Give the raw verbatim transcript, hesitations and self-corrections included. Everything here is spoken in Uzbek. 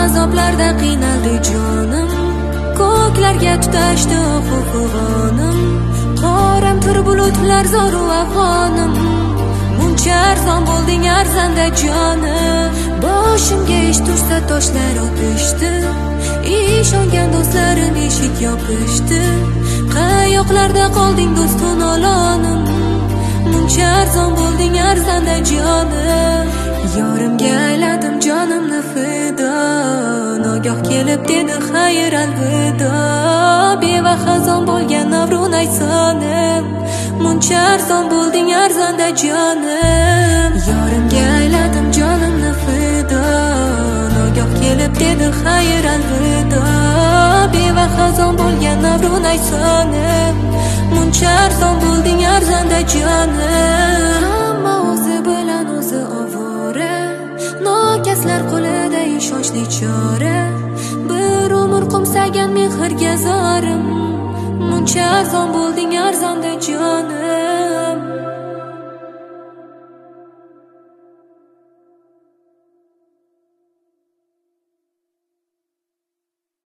azoblarda qiynaldi jonim, ko'klarga tutashdi xufug'onim. Qoramtir bulutlar zoru afg'onim, muncha arzon bo'lding arzanda jonim. Boshimga ish tushsa toshlar otishdi, ishongan do'stlarim eshik yopishdi. Qayoqlarda qolding do'stim olonim, muncha arzon bo'lding arzanda jonim. Yorimga ayladim jonimni fido, nogoh kelib dedi xayr alvido. Beva xazon bo'lgan navrun aysonim, muncha arzon bo'lding arzanda jonim. Yorimga ayladim jonimni fido, nogoh kelib dedi xayr alvido. Beva xazon bo'lgan navrun aysonim, muncha arzon bo'lding arzanda jonim. Hamma o'zi bilan o'zi ovora, nokaslar qo'lida ishonchli chora. Bir umr qumsagan mehrga zorim, muncha arzon bo'lding arzonda jonim.